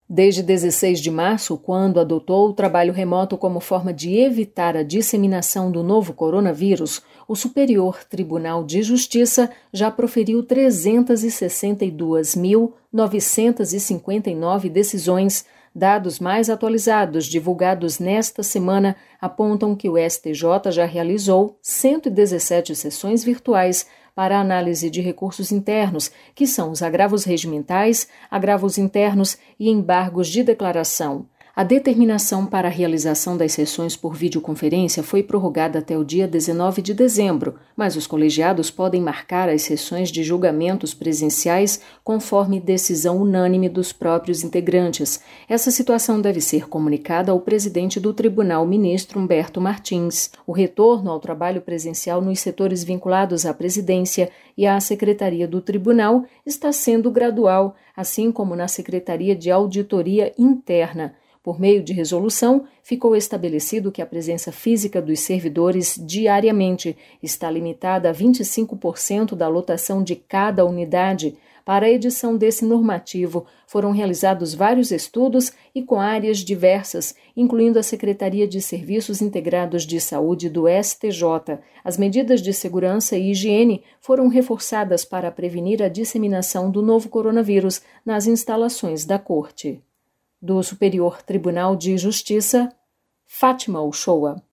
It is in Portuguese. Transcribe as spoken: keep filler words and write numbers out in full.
Desde dezesseis de março, quando adotou o trabalho remoto como forma de evitar a disseminação do novo coronavírus, o Superior Tribunal de Justiça já proferiu trezentas e sessenta e duas mil, novecentas e cinquenta e nove decisões. Dados mais atualizados, divulgados nesta semana, apontam que o S T J já realizou cento e dezessete sessões virtuais para análise de recursos internos, que são os agravos regimentais, agravos internos e embargos de declaração. A determinação para a realização das sessões por videoconferência foi prorrogada até o dia dezenove de dezembro, mas os colegiados podem marcar as sessões de julgamentos presenciais conforme decisão unânime dos próprios integrantes. Essa situação deve ser comunicada ao presidente do tribunal, ministro Humberto Martins. O retorno ao trabalho presencial nos setores vinculados à presidência e à secretaria do tribunal está sendo gradual, assim como na Secretaria de Auditoria Interna. Por meio de resolução, ficou estabelecido que a presença física dos servidores diariamente está limitada a vinte e cinco por cento da lotação de cada unidade. Para a edição desse normativo, foram realizados vários estudos e com áreas diversas, incluindo a Secretaria de Serviços Integrados de Saúde do S T J. As medidas de segurança e higiene foram reforçadas para prevenir a disseminação do novo coronavírus nas instalações da Corte. Do Superior Tribunal de Justiça, Fátima Uchoa.